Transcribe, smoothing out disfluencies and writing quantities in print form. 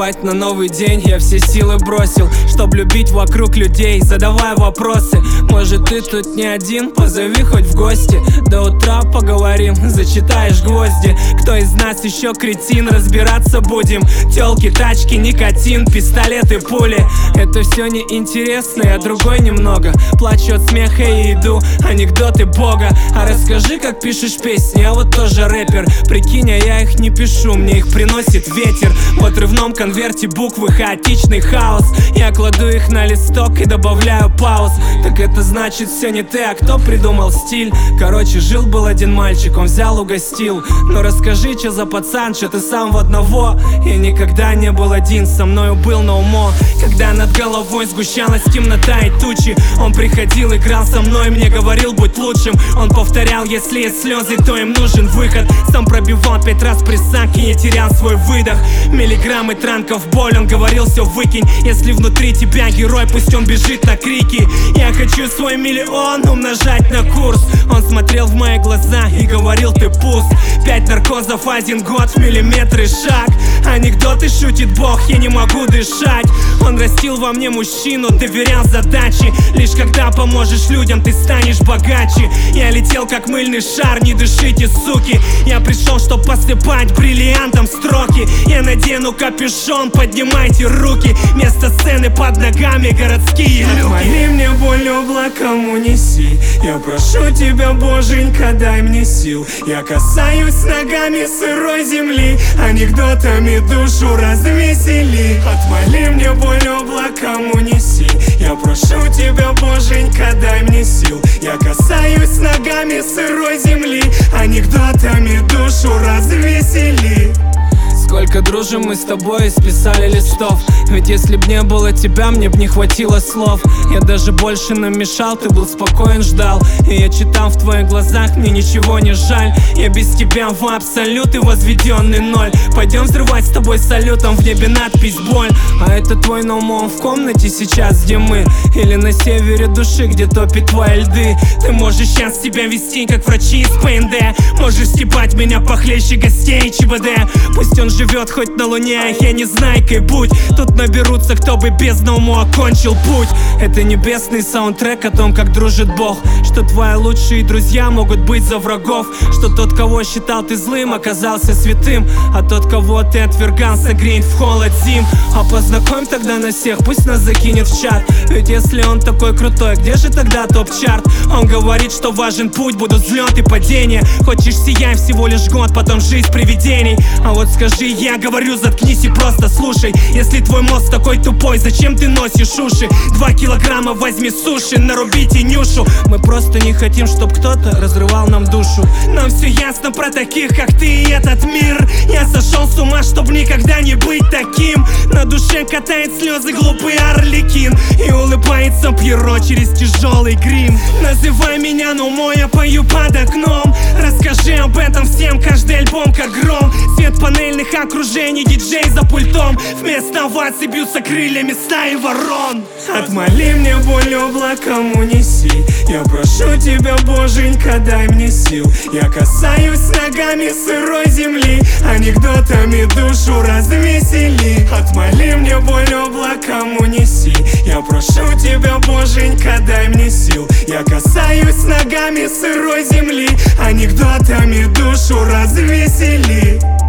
спать на новый день я все силы бросил, чтоб любить вокруг людей, задавая вопросы. Может, ты тут не один? Позови хоть в гости. До утра поговорим, зачитаешь гвозди. Кто из нас еще кретин? Разбираться будем. Тёлки, тачки, никотин, пистолеты, пули. Это все неинтересно, я другой немного. Плачу от смеха и иду, анекдоты бога. А расскажи, как пишешь песни, я вот тоже рэпер. Прикинь, а я их не пишу, мне их приносит ветер. В отрывном конверте буквы, хаотичный хаос. Я кладу их на листок и добавляю пауз. Так это значит все не ты, а кто придумал стиль? Короче, жил-был один мальчик, он взял, угостил. Но расскажи, что за пацан, что ты сам в одного? Я никогда не был один, со мною был ноумо. Когда над головой сгущалась темнота и тучи, он приходил, играл со мной, мне говорил, будь лучшим. Он повторял, если есть слезы, то им нужен выход. Сам пробивал 5 раз прессак и не терял свой выдох. Миллиграммы транков боль, он говорил, все выкинь. Если внутри тебя герой, пусть он бежит на крики. Я хочу свой миллион умножать на курс. Он смотрел в мои глаза и говорил, ты пуст. 5 наркозов, 1 год, в миллиметры шаг. Анекдоты шутит Бог, я не могу дышать. Он растил во мне мужчину, доверял задачи. Лишь когда поможешь людям, ты станешь богаче. Я летел как мыльный шар, не дышите, суки. Я пришел, чтоб посыпать бриллиантом строки. Я надену капюшон, поднимайте руки. Вместо сцены под ногами городские люки. Отмоли мне боль облаком унеси. Я прошу тебя, боженька, дай мне сил. Я касаюсь ногами сырой земли. Анекдотами душу развесели. Отмоли мне боль облаком унеси. Я прошу тебя, боженька, дай мне сил. Я касаюсь ногами сырой земли. Анекдотами душу развесели. Сколько дружим мы с тобой, списали листов. Ведь если б не было тебя, мне б не хватило слов. Я даже больше намешал, ты был спокоен, ждал. И я читал в твоих глазах, мне ничего не жаль. Я без тебя в абсолют и возведенный ноль. Пойдем взрывать с тобой салютом, в небе надпись боль. А это твой ноумон в комнате сейчас, где мы. Или на севере души, где топит твои льды. Ты можешь сейчас себя вести, как врачи из ПНД. Можешь стебать меня похлеще гостей ЧБД. Пусть он живет хоть на луне, я не знаю, как будь. Тут наберутся, кто бы без науму окончил путь. Это небесный саундтрек о том, как дружит Бог. Что твои лучшие друзья могут быть за врагов. Что тот, кого считал ты злым, оказался святым. А тот, кого ты отвергал, согреет в холод зим. А познакомь тогда нас всех, пусть нас закинет в чат. Ведь если он такой крутой, где же тогда топ-чарт? Он говорит, что важен путь, будут взлет и падения. Хочешь сияй всего лишь год, потом жизнь привидений. А вот скажи, я говорю, заткнись и просто слушай. Если твой мозг такой тупой, зачем ты носишь уши? 2 килограмма возьми суши, нарубите нюшу. Мы просто не хотим, чтоб кто-то разрывал нам душу. Нам все ясно про таких, как ты и этот мир. Я сошел с ума, чтоб никогда не быть таким. На душе катает слезы глупый Арлекин. И улыбается Пьеро через тяжелый грим. Называй меня, но мой, я пою под окном. Расскажи об этом всем, каждый альбом как гром. Свет панельных окружений, диджей за пультом. Вместо оваций бьются крыльями стаи ворон. Отмоли мне боль облаком унеси. Я прошу тебя, боженька, дай мне сил. Я касаюсь ногами сырой земли. Анекдотами душу развесели. Отмоли мне боль облаком унеси. Я прошу тебя, боженька, дай мне сил. Я касаюсь ногами сырой земли. Анекдотами душу развесели.